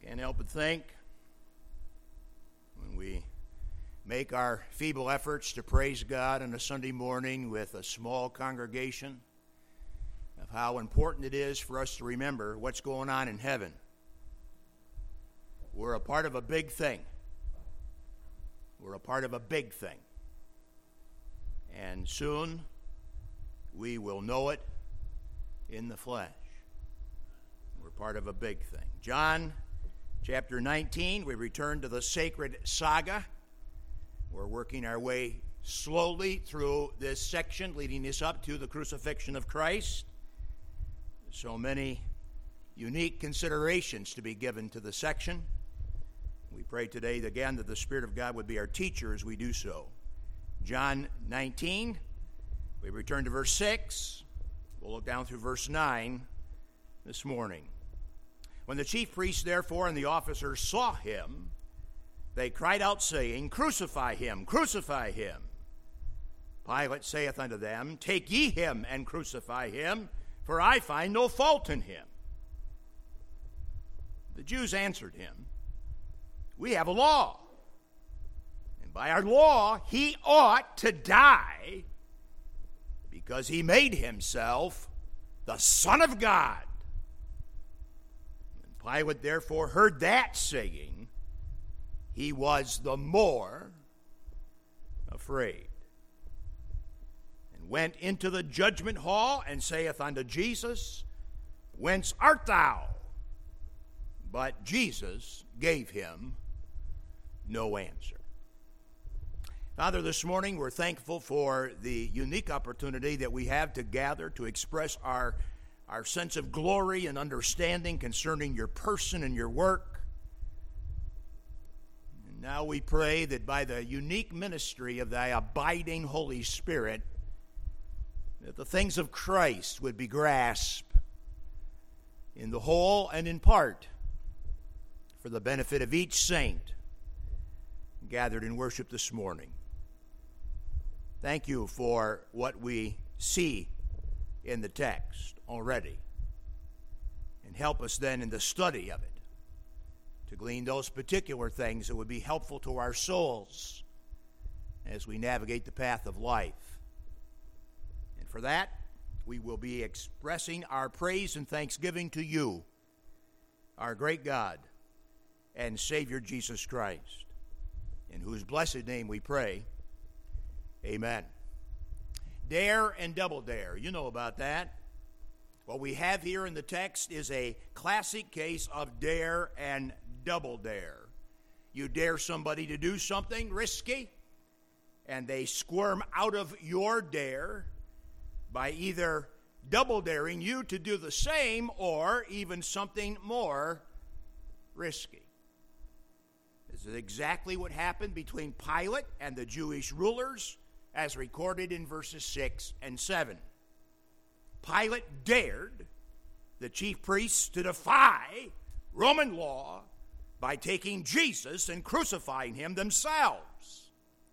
Can't help but think when we make our feeble efforts to praise God on a Sunday morning with a small congregation of how important it is for us to remember what's going on in heaven. We're a part of a big thing. We're a part of a big thing. And soon we will know it in the flesh. We're part of a big thing. John chapter 19, we return to the sacred saga. We're working our way slowly through this section, leading us up to the crucifixion of Christ. So many unique considerations to be given to the section. We pray today again that the Spirit of God would be our teacher as we do so. John 19, we return to verse 6. We'll look down through verse 9 this morning. When the chief priests, therefore, and the officers saw him, they cried out, saying, Crucify him, crucify him. Pilate saith unto them, Take ye him and crucify him, for I find no fault in him. The Jews answered him, We have a law, and by our law he ought to die, because he made himself the Son of God. When Pilate therefore heard that saying, he was the more afraid, and went into the judgment hall, and saith unto Jesus, Whence art thou? But Jesus gave him no answer. Father, this morning we're thankful for the unique opportunity that we have to gather to express our sense of glory and understanding concerning your person and your work. And now we pray that by the unique ministry of thy abiding Holy Spirit, that the things of Christ would be grasped in the whole and in part for the benefit of each saint gathered in worship this morning. Thank you for what we see in the text already. And help us then in the study of it to glean those particular things that would be helpful to our souls as we navigate the path of life. And for that, we will be expressing our praise and thanksgiving to you, our great God and Savior Jesus Christ, in whose blessed name we pray. Amen. Dare and double dare. You know about that. What we have here in the text is a classic case of dare and double dare. You dare somebody to do something risky, and they squirm out of your dare by either double daring you to do the same or even something more risky. This is exactly what happened between Pilate and the Jewish rulers, as recorded in verses 6 and 7. Pilate dared the chief priests to defy Roman law by taking Jesus and crucifying him themselves.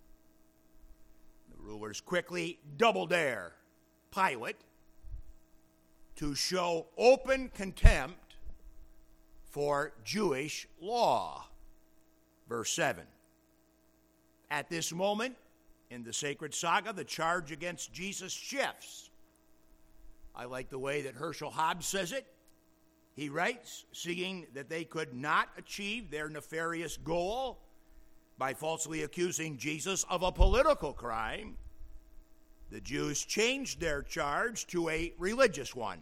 The rulers quickly double dare Pilate to show open contempt for Jewish law. Verse 7. At this moment, in the sacred saga, the charge against Jesus shifts. I like the way that Herschel Hobbs says it. He writes, seeing that they could not achieve their nefarious goal by falsely accusing Jesus of a political crime, the Jews changed their charge to a religious one.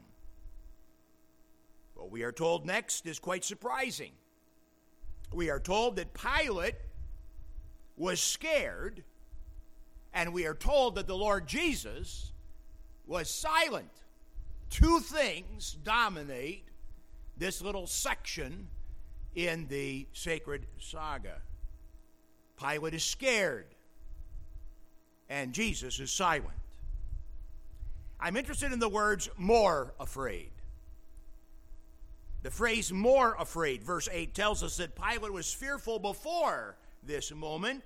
What we are told next is quite surprising. We are told that Pilate was scared, and we are told that the Lord Jesus was silent. Two things dominate this little section in the sacred saga. Pilate is scared, and Jesus is silent. I'm interested in the words more afraid. The phrase more afraid, verse 8, tells us that Pilate was fearful before this moment,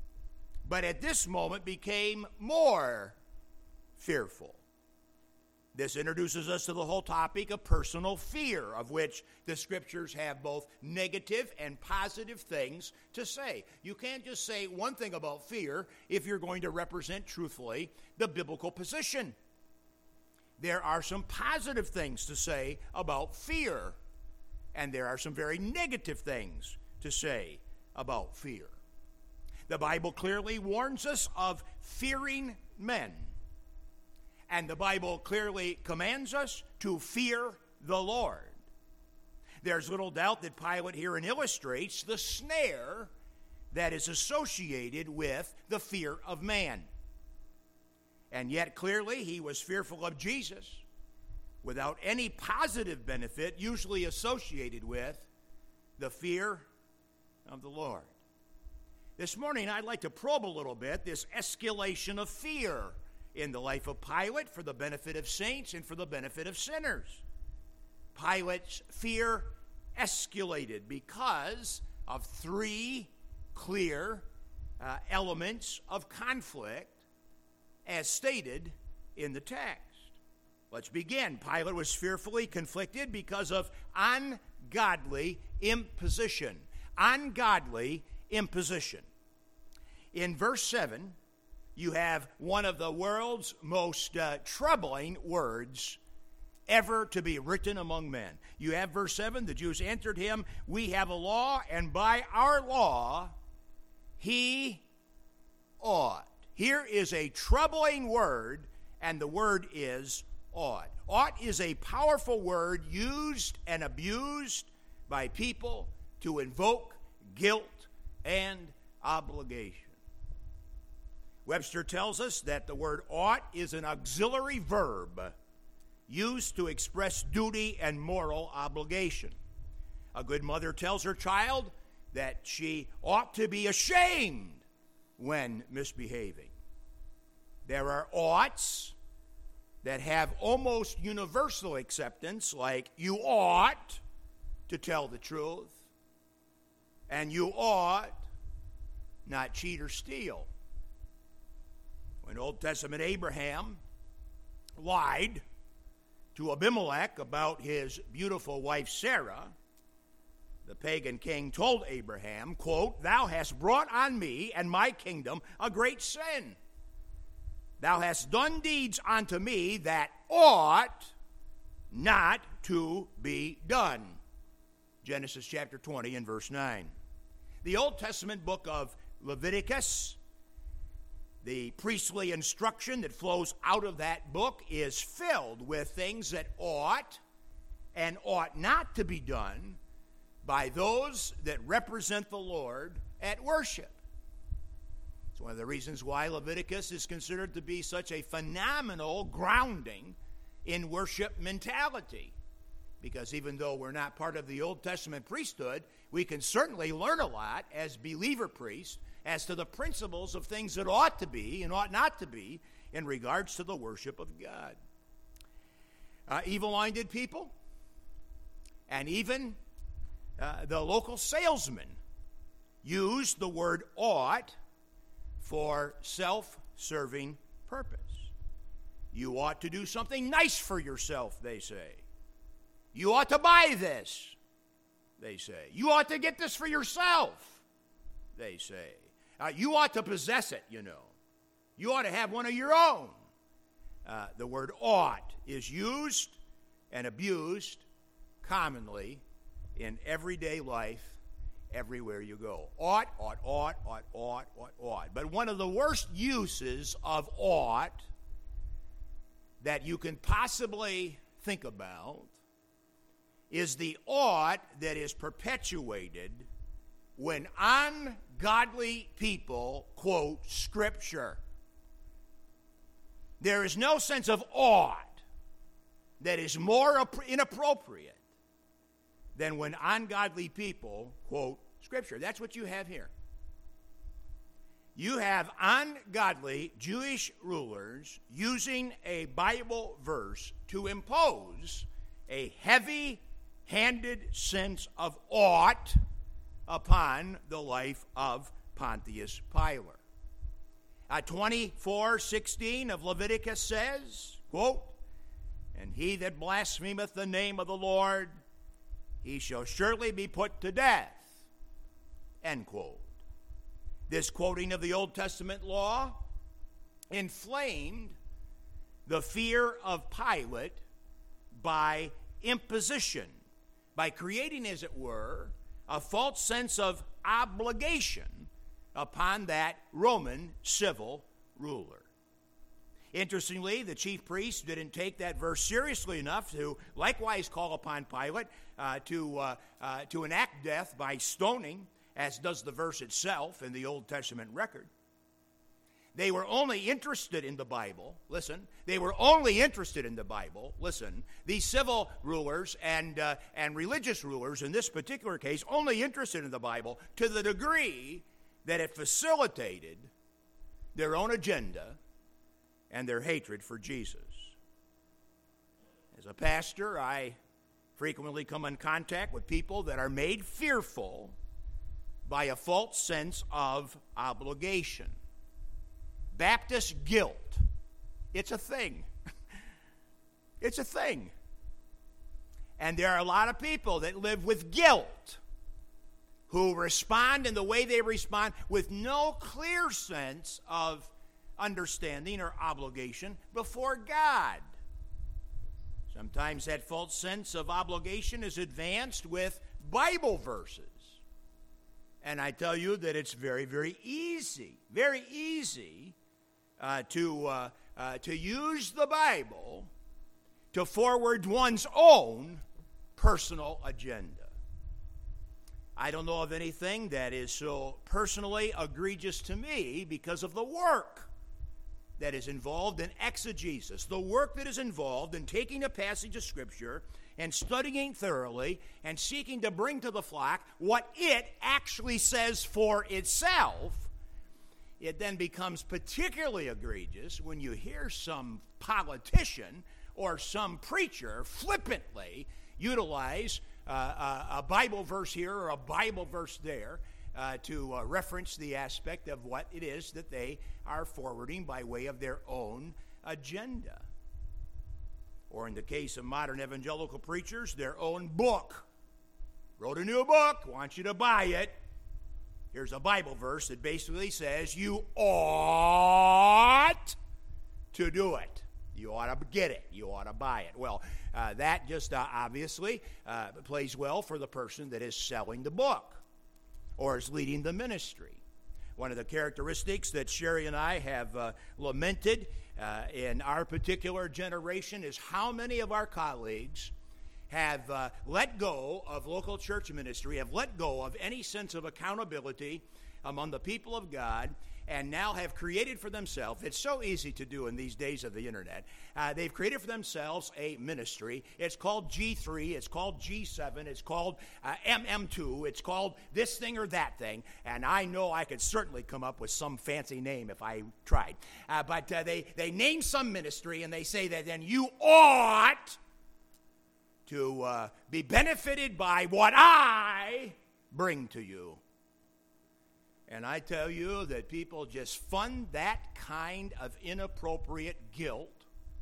but at this moment became more fearful. This introduces us to the whole topic of personal fear, of which the Scriptures have both negative and positive things to say. You can't just say one thing about fear if you're going to represent truthfully the biblical position. There are some positive things to say about fear, and there are some very negative things to say about fear. The Bible clearly warns us of fearing men. And the Bible clearly commands us to fear the Lord. There's little doubt that Pilate herein illustrates the snare that is associated with the fear of man. And yet clearly he was fearful of Jesus without any positive benefit usually associated with the fear of the Lord. This morning I'd like to probe a little bit this escalation of fear in the life of Pilate for the benefit of saints and for the benefit of sinners. Pilate's fear escalated because of three clear elements of conflict as stated in the text. Let's begin. Pilate was fearfully conflicted because of ungodly imposition. Ungodly imposition. In verse 7, you have one of the world's most troubling words ever to be written among men. You have verse 7, the Jews answered him, "We have a law, and by our law he ought." Here is a troubling word, and the word is ought. Ought is a powerful word used and abused by people to invoke guilt and obligation. Webster tells us that the word ought is an auxiliary verb used to express duty and moral obligation. A good mother tells her child that she ought to be ashamed when misbehaving. There are oughts that have almost universal acceptance, like you ought to tell the truth, and you ought not cheat or steal. When Old Testament Abraham lied to Abimelech about his beautiful wife Sarah, the pagan king told Abraham, quote, "Thou hast brought on me and my kingdom a great sin. Thou hast done deeds unto me that ought not to be done." Genesis chapter 20 and verse 9. The Old Testament book of Leviticus, the priestly instruction that flows out of that book, is filled with things that ought and ought not to be done by those that represent the Lord at worship. It's one of the reasons why Leviticus is considered to be such a phenomenal grounding in worship mentality. Because even though we're not part of the Old Testament priesthood, we can certainly learn a lot as believer priests as to the principles of things that ought to be and ought not to be in regards to the worship of God. Evil-minded people and even the local salesman used the word ought for self-serving purpose. You ought to do something nice for yourself, they say. You ought to buy this, they say. You ought to get this for yourself, they say. You ought to possess it, you know. You ought to have one of your own. The word ought is used and abused commonly in everyday life, everywhere you go. Ought, ought, ought, ought, ought, ought, ought. But one of the worst uses of ought that you can possibly think about is the ought that is perpetuated when ungodly people quote Scripture. There is no sense of ought that is more inappropriate than when ungodly people quote Scripture. That's what you have here. You have ungodly Jewish rulers using a Bible verse to impose a heavy-handed sense of ought upon the life of Pontius Pilate. 24:16 of Leviticus says, quote, And he that blasphemeth the name of the Lord, he shall surely be put to death. End quote. This quoting of the Old Testament law inflamed the fear of Pilate by imposition, by creating, as it were, a false sense of obligation upon that Roman civil ruler. Interestingly, the chief priests didn't take that verse seriously enough to likewise call upon Pilate to enact death by stoning, as does the verse itself in the Old Testament record. They were only interested in the Bible. Listen, they were only interested in the Bible. Listen, these civil rulers and religious rulers in this particular case only interested in the Bible to the degree that it facilitated their own agenda and their hatred for Jesus. As a pastor, I frequently come in contact with people that are made fearful by a false sense of obligation. Baptist guilt. It's a thing. It's a thing. And there are a lot of people that live with guilt who respond in the way they respond with no clear sense of understanding or obligation before God. Sometimes that false sense of obligation is advanced with Bible verses. And I tell you that it's very, very easy to use the Bible to forward one's own personal agenda. I don't know of anything that is so personally egregious to me because of the work that is involved in exegesis, the work that is involved in taking a passage of Scripture and studying thoroughly and seeking to bring to the flock what it actually says for itself. It then becomes particularly egregious when you hear some politician or some preacher flippantly utilize a Bible verse here or a Bible verse there to reference the aspect of what it is that they are forwarding by way of their own agenda. Or in the case of modern evangelical preachers, their own book. Wrote a new book, want you to buy it. Here's a Bible verse that basically says you ought to do it. You ought to get it. You ought to buy it. Well, that just obviously plays well for the person that is selling the book or is leading the ministry. One of the characteristics that Sherry and I have lamented in our particular generation is how many of our colleagues have let go of local church ministry, have let go of any sense of accountability among the people of God, and now have created for themselves, it's so easy to do in these days of the internet, they've created for themselves a ministry. It's called G3, it's called G7, it's called MM2, it's called this thing or that thing, and I know I could certainly come up with some fancy name if I tried. But they name some ministry and they say that then you ought to be benefited by what I bring to you. And I tell you that people just fund that kind of inappropriate guilt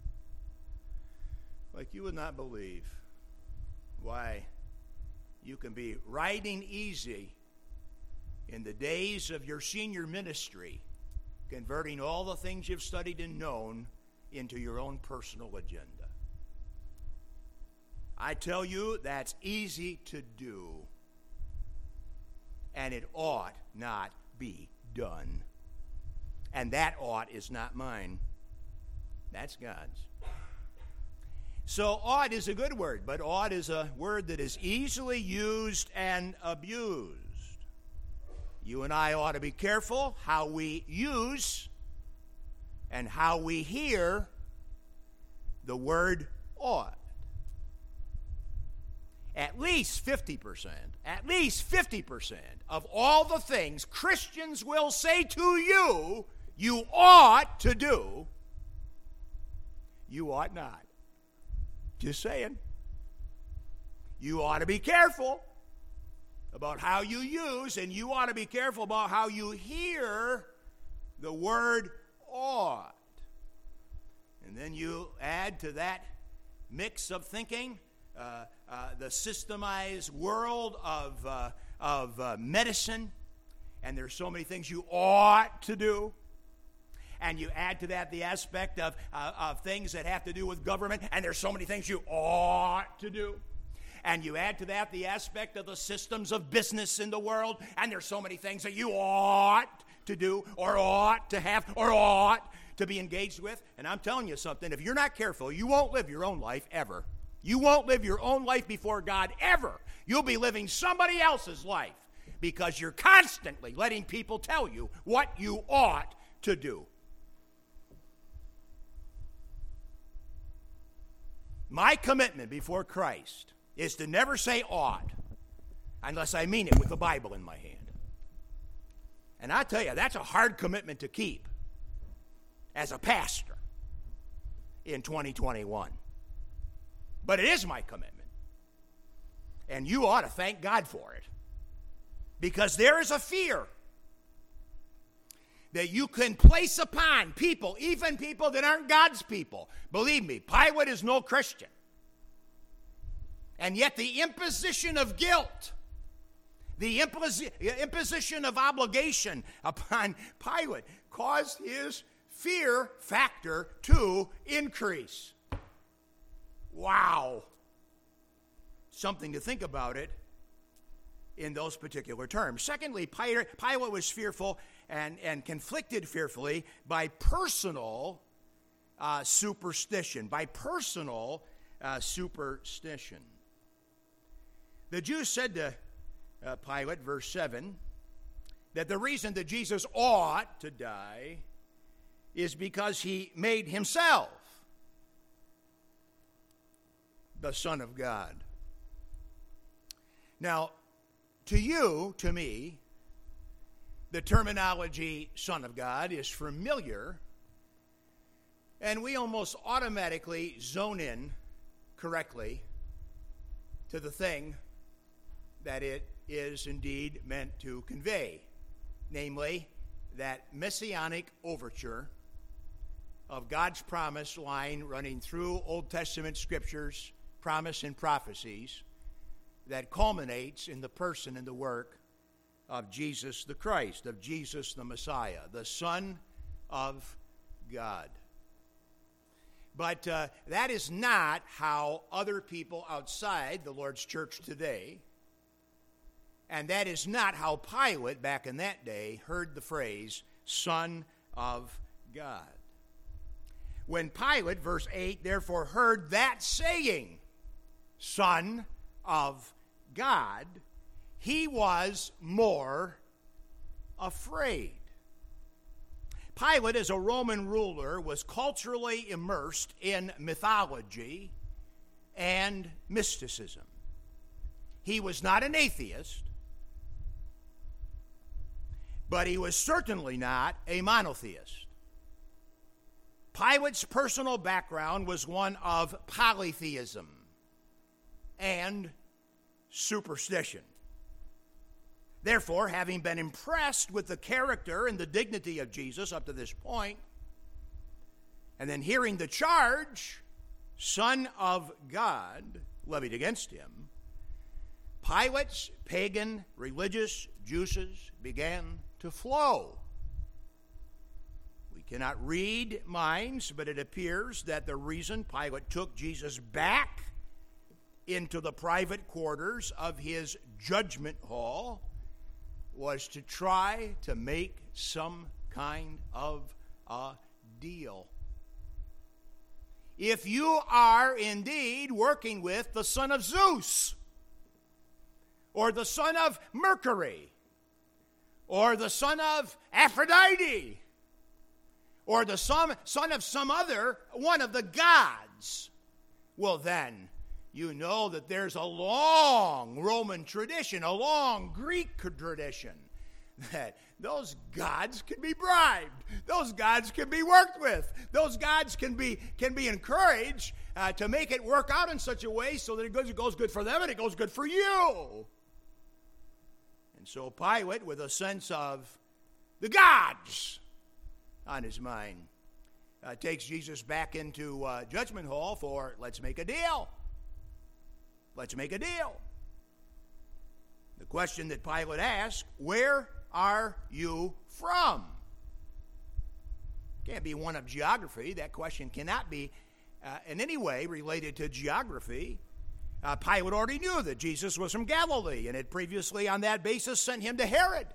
like you would not believe. Why, you can be riding easy in the days of your senior ministry, converting all the things you've studied and known into your own personal agenda. I tell you, that's easy to do. And it ought not be done. And that ought is not mine. That's God's. So ought is a good word, but ought is a word that is easily used and abused. You and I ought to be careful how we use and how we hear the word ought. At least 50% of all the things Christians will say to you, you ought to do, you ought not. Just saying. You ought to be careful about how you use, and you ought to be careful about how you hear the word ought. And then you add to that mix of thinking, the systemized world of medicine, and there's so many things you ought to do. And you add to that the aspect of things that have to do with government, and there's so many things you ought to do. And you add to that the aspect of the systems of business in the world, and there's so many things that you ought to do, or ought to have, or ought to be engaged with. And I'm telling you something, if you're not careful, you won't live your own life ever. You won't live your own life before God ever. You'll be living somebody else's life because you're constantly letting people tell you what you ought to do. My commitment before Christ is to never say ought unless I mean it with the Bible in my hand. And I tell you, that's a hard commitment to keep as a pastor in 2021. But it is my commitment. And you ought to thank God for it. Because there is a fear that you can place upon people, even people that aren't God's people. Believe me, Pilate is no Christian. And yet the imposition of guilt, the imposition of obligation upon Pilate caused his fear factor to increase. Wow. Something to think about it in those particular terms. Secondly, Pilate was fearful and conflicted fearfully by personal superstition. By personal superstition. The Jews said to Pilate, verse 7, that the reason that Jesus ought to die is because he made himself the Son of God. Now, to you, to me, the terminology Son of God is familiar, and we almost automatically zone in correctly to the thing that it is indeed meant to convey, namely that messianic overture of God's promise line running through Old Testament scriptures, promise and prophecies, that culminates in the person and the work of Jesus the Christ, of Jesus the Messiah, the Son of God. But that is not how other people outside the Lord's church today, and that is not how Pilate back in that day heard the phrase, Son of God. When Pilate, verse 8, therefore heard that saying, Son of God, he was more afraid. Pilate, as a Roman ruler, was culturally immersed in mythology and mysticism. He was not an atheist, but he was certainly not a monotheist. Pilate's personal background was one of polytheism and superstition. Therefore, having been impressed with the character and the dignity of Jesus up to this point, and then hearing the charge, Son of God, levied against him, Pilate's pagan religious juices began to flow. We cannot read minds, but it appears that the reason Pilate took Jesus back into the private quarters of his judgment hall was to try to make some kind of a deal. If you are indeed working with the son of Zeus, or the son of Mercury, or the son of Aphrodite, or the son of some other one of the gods, well then, you know that there's a long Roman tradition, a long Greek tradition, that those gods can be bribed. Those gods can be worked with. Those gods can be encouraged to make it work out in such a way so that it goes good for them and it goes good for you. And so Pilate, with a sense of the gods on his mind, takes Jesus back into Judgment Hall for, let's make a deal. Let's make a deal. The question that Pilate asked, where are you from? Can't be one of geography. That question cannot be in any way related to geography. Pilate already knew that Jesus was from Galilee and had previously on that basis sent him to Herod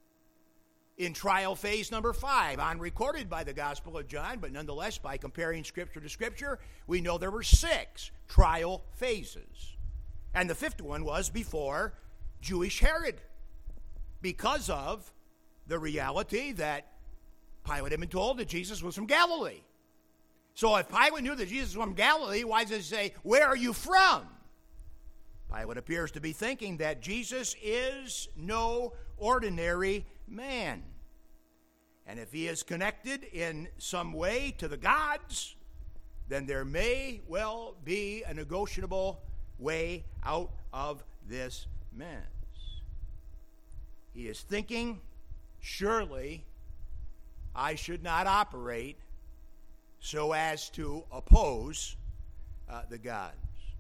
in trial phase number 5, unrecorded by the Gospel of John, but nonetheless, by comparing Scripture to Scripture, we know there were 6 trial phases. And the 5th one was before Jewish Herod, because of the reality that Pilate had been told that Jesus was from Galilee. So if Pilate knew that Jesus was from Galilee, why does he say, where are you from? Pilate appears to be thinking that Jesus is no ordinary man. And if he is connected in some way to the gods, then there may well be a negotiable way out of this mess. He is thinking, surely I should not operate so as to oppose the gods.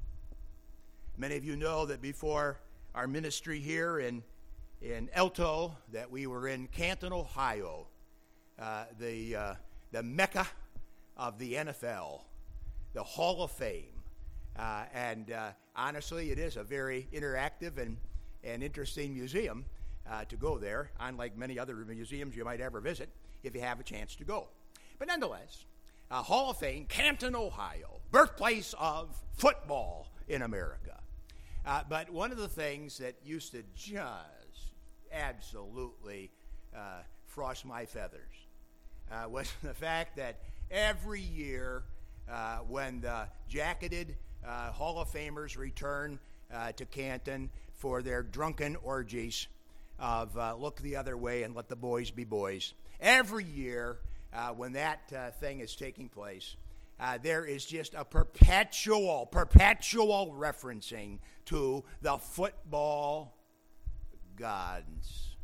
Many of you know that before our ministry here in Elto, that we were in Canton, Ohio, the Mecca of the NFL, the Hall of Fame. And honestly, it is a very interactive and interesting museum to go there, unlike many other museums you might ever visit if you have a chance to go. But nonetheless, Hall of Fame, Canton, Ohio, birthplace of football in America. But one of the things that used to just absolutely frost my feathers was the fact that every year when the jacketed Hall of Famers return to Canton for their drunken orgies of look the other way and let the boys be boys, every year when that thing is taking place, there is just a perpetual referencing to the football gods.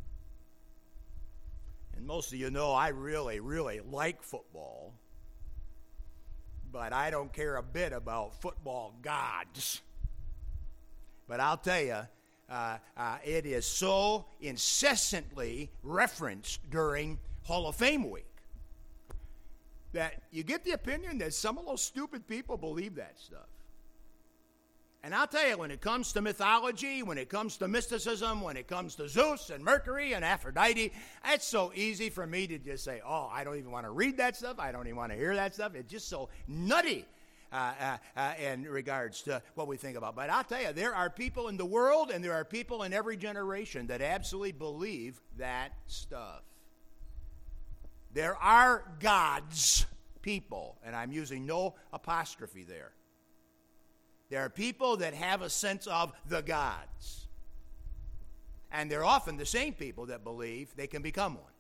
And most of you know I really, really like football, but I don't care a bit about football gods. But I'll tell you, it is so incessantly referenced during Hall of Fame week that you get the opinion that some of those stupid people believe that stuff. And I'll tell you, when it comes to mythology, when it comes to mysticism, when it comes to Zeus and Mercury and Aphrodite, it's so easy for me to just say, oh, I don't even want to read that stuff. I don't even want to hear that stuff. It's just so nutty in regards to what we think about. But I'll tell you, there are people in the world and there are people in every generation that absolutely believe that stuff. There are God's people, and I'm using no apostrophe there. There are people that have a sense of the gods. And they're often the same people that believe they can become one.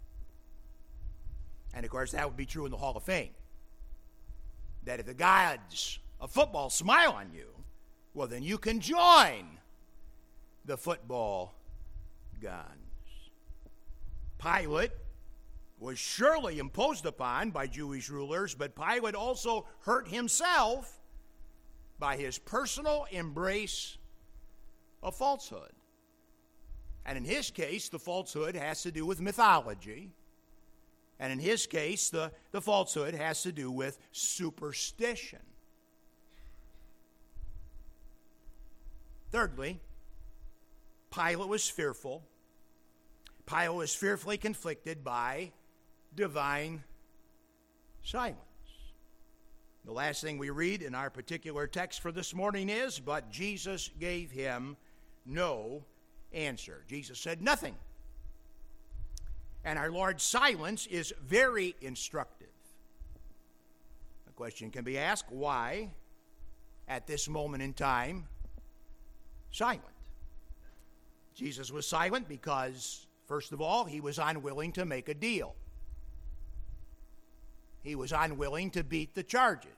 And of course, that would be true in the Hall of Fame. That if the gods of football smile on you, well, then you can join the football gods. Pilate was surely imposed upon by Jewish rulers, but Pilate also hurt himself by his personal embrace of falsehood. And in his case, the falsehood has to do with mythology. And in his case, the falsehood has to do with superstition. Thirdly, Pilate was fearful. Pilate was fearfully conflicted by divine silence. The last thing we read in our particular text for this morning is, but Jesus gave him no answer. Jesus said nothing. And our Lord's silence is very instructive. The question can be asked, why, at this moment in time, silent? Jesus was silent because, first of all, he was unwilling to make a deal. He was unwilling to beat the charges.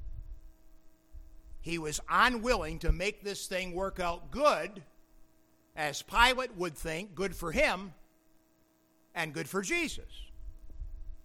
He was unwilling to make this thing work out good, as Pilate would think, good for him and good for Jesus.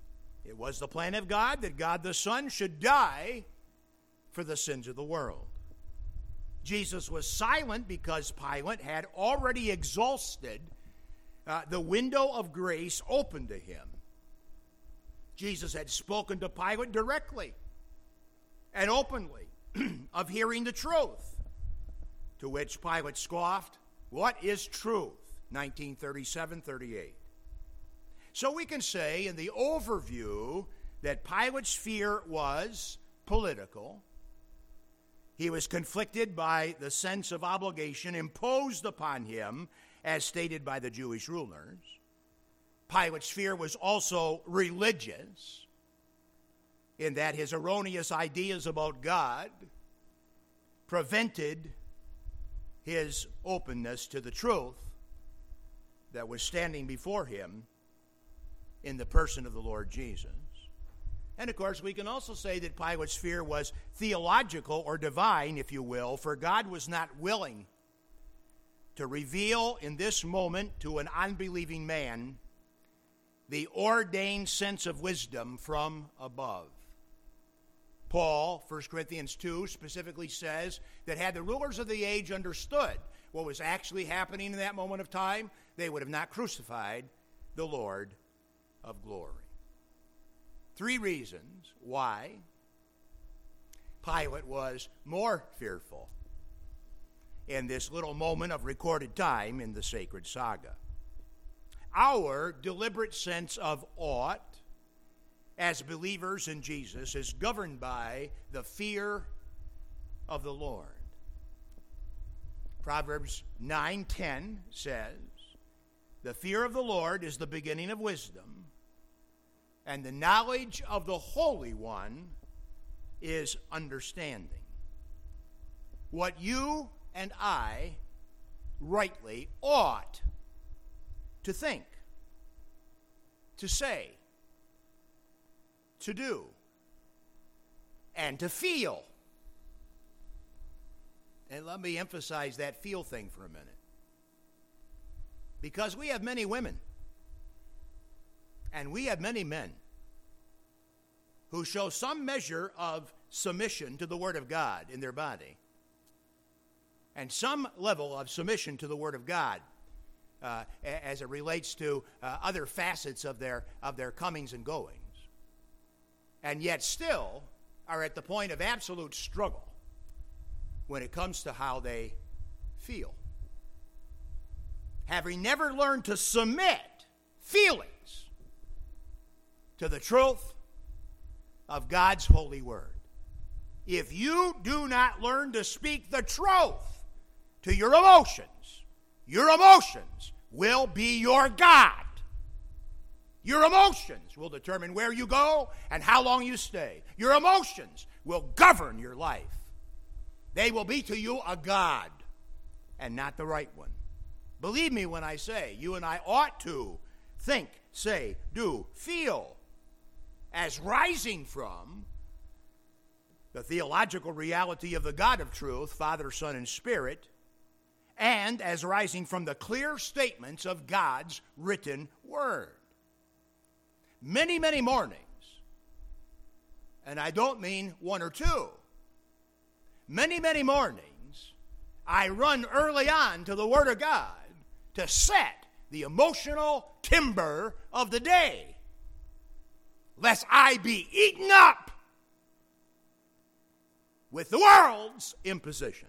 It was the plan of God that God the Son should die for the sins of the world. Jesus was silent because Pilate had already exhausted the window of grace open to him. Jesus had spoken to Pilate directly and openly of hearing the truth, to which Pilate scoffed, "What is truth?" 1937-38. So we can say in the overview that Pilate's fear was political. He was conflicted by the sense of obligation imposed upon him as stated by the Jewish rulers. Pilate's fear was also religious, in that his erroneous ideas about God prevented his openness to the truth that was standing before him in the person of the Lord Jesus. And of course, we can also say that Pilate's fear was theological or divine, if you will, for God was not willing to reveal in this moment to an unbelieving man the ordained sense of wisdom from above. Paul, 1 Corinthians 2, specifically says that had the rulers of the age understood what was actually happening in that moment of time, they would have not crucified the Lord of glory. 3 reasons why Pilate was more fearful in this little moment of recorded time in the sacred saga. Our deliberate sense of ought as believers in Jesus is governed by the fear of the Lord. Proverbs 9:10 says, "The fear of the Lord is the beginning of wisdom, and the knowledge of the Holy One is understanding." What you and I rightly ought to think, to say, to do, and to feel. And let me emphasize that feel thing for a minute. Because we have many women, and we have many men who show some measure of submission to the Word of God in their body, and some level of submission to the Word of God as it relates to other facets of their comings and goings, and yet still are at the point of absolute struggle when it comes to how they feel. Having never learned to submit feelings to the truth of God's holy word. If you do not learn to speak the truth to your emotions will be your God. Your emotions will determine where you go and how long you stay. Your emotions will govern your life. They will be to you a God and not the right one. Believe me when I say you and I ought to think, say, do, feel as rising from the theological reality of the God of truth, Father, Son, and Spirit, and as rising from the clear statements of God's written word. Many, many mornings, and I don't mean 1 or 2, many, many mornings, I run early on to the Word of God to set the emotional timber of the day, lest I be eaten up with the world's imposition.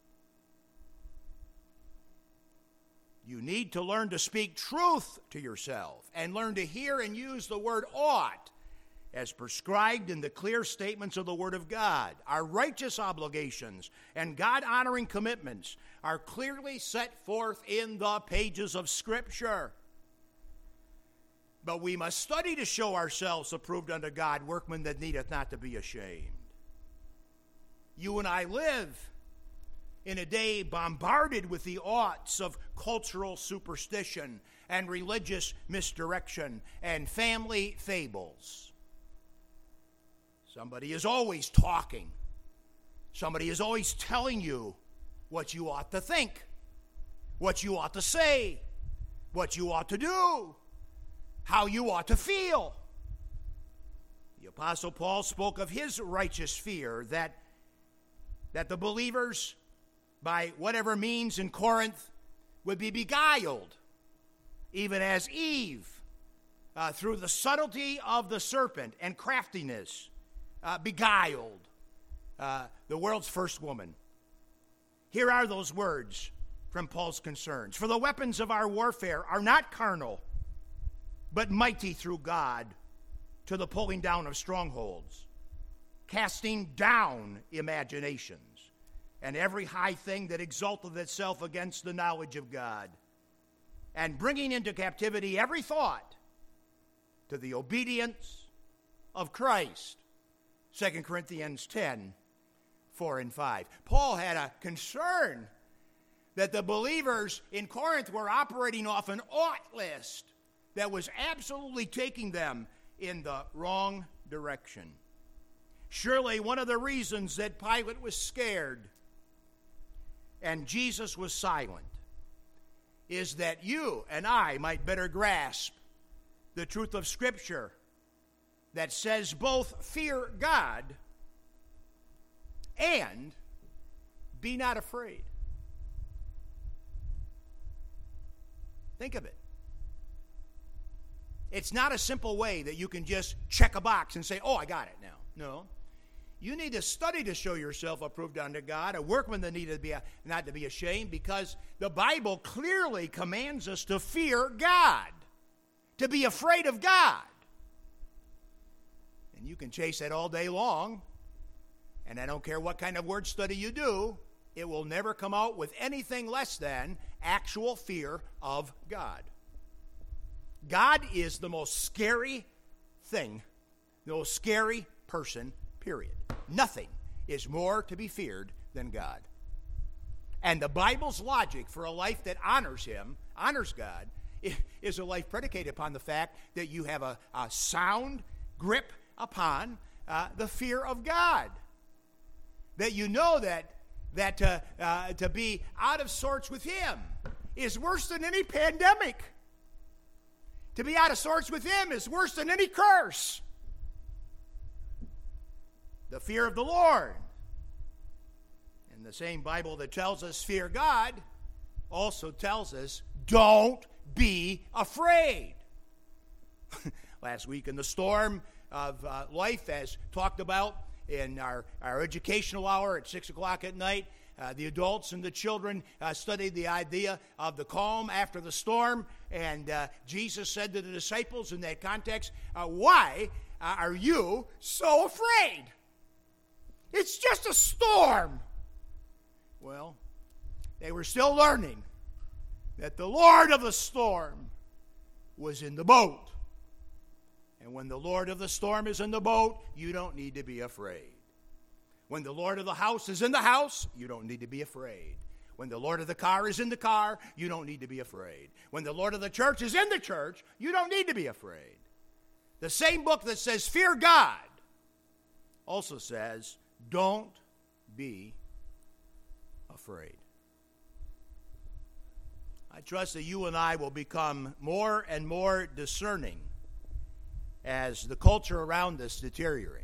You need to learn to speak truth to yourself and learn to hear and use the word ought as prescribed in the clear statements of the Word of God. Our righteous obligations and God-honoring commitments are clearly set forth in the pages of Scripture. But we must study to show ourselves approved unto God, workmen that needeth not to be ashamed. You and I live in a day bombarded with the oughts of cultural superstition and religious misdirection and family fables. Somebody is always talking. Somebody is always telling you what you ought to think, what you ought to say, what you ought to do, how you ought to feel. The Apostle Paul spoke of his righteous fear that the believers, by whatever means in Corinth, would be beguiled, even as Eve, through the subtlety of the serpent and craftiness, beguiled the world's first woman. Here are those words from Paul's concerns. For the weapons of our warfare are not carnal, but mighty through God to the pulling down of strongholds, casting down imaginations, and every high thing that exalteth itself against the knowledge of God, and bringing into captivity every thought to the obedience of Christ. 2 Corinthians 10, 4 and 5. Paul had a concern that the believers in Corinth were operating off an ought list that was absolutely taking them in the wrong direction. Surely one of the reasons that Pilate was scared and Jesus was silent is that you and I might better grasp the truth of Scripture that says both fear God and be not afraid. Think of it. It's not a simple way that you can just check a box and say, oh, I got it now. No. You need to study to show yourself approved unto God, a workman that needed to be not to be ashamed, because the Bible clearly commands us to fear God, to be afraid of God. And you can chase that all day long, and I don't care what kind of word study you do, it will never come out with anything less than actual fear of God. God is the most scary thing, the most scary person, period. Nothing is more to be feared than God. And the Bible's logic for a life that honors Him, honors God, is a life predicated upon the fact that you have a sound grip upon the fear of God. That you know that to be out of sorts with Him is worse than any pandemic. To be out of sorts with Him is worse than any curse. The fear of the Lord. And the same Bible that tells us fear God also tells us don't be afraid. Last week in the storm of life, as talked about in our educational hour at 6 o'clock at night, the adults and the children studied the idea of the calm after the storm. And Jesus said to the disciples in that context, why are you so afraid? It's just a storm. Well, they were still learning that the Lord of the storm was in the boat. And when the Lord of the storm is in the boat, you don't need to be afraid. When the Lord of the house is in the house, you don't need to be afraid. When the Lord of the car is in the car, you don't need to be afraid. When the Lord of the church is in the church, you don't need to be afraid. The same book that says fear God also says don't be afraid. I trust that you and I will become more and more discerning as the culture around us deteriorates.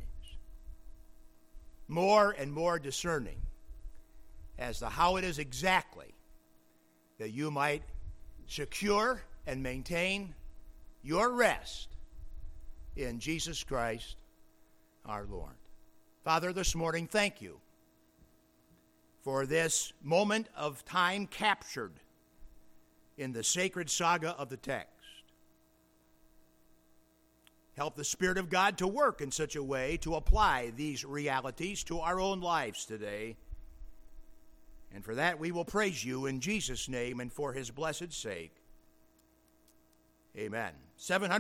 More and more discerning as to how it is exactly that you might secure and maintain your rest in Jesus Christ our Lord. Father, this morning, thank you for this moment of time captured in the sacred saga of the text. Help the Spirit of God to work in such a way to apply these realities to our own lives today. And for that we will praise you in Jesus' name and for His blessed sake. Amen. 700